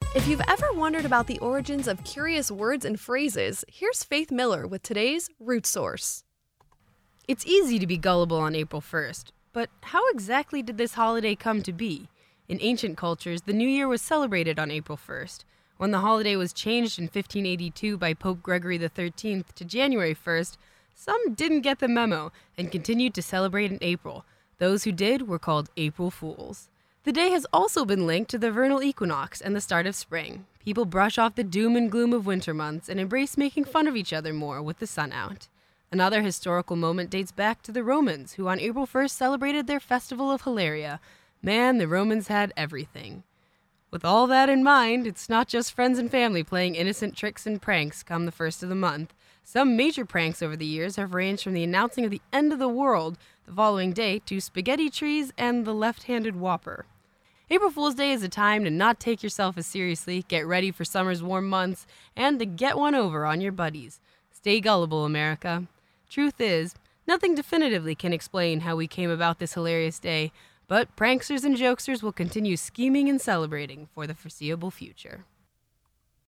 If you've ever wondered about the origins of curious words and phrases, here's Faith Miller with today's Root Source. It's easy to be gullible on April 1st, but how exactly did this holiday come to be? In ancient cultures, the New Year was celebrated on April 1st. When the holiday was changed in 1582 by Pope Gregory XIII to January 1st, some didn't get the memo and continued to celebrate in April. Those who did were called April Fools. The day has also been linked to the vernal equinox and the start of spring. People brush off the doom and gloom of winter months and embrace making fun of each other more with the sun out. Another historical moment dates back to the Romans, who on April 1st celebrated their festival of Hilaria. Man, the Romans had everything. With all that in mind, it's not just friends and family playing innocent tricks and pranks come the first of the month. Some major pranks over the years have ranged from the announcing of the end of the world the following day to spaghetti trees and the left-handed Whopper. April Fool's Day is a time to not take yourself as seriously, get ready for summer's warm months, and to get one over on your buddies. Stay gullible, America. Truth is, nothing definitively can explain how we came about this hilarious day, but pranksters and jokesters will continue scheming and celebrating for the foreseeable future.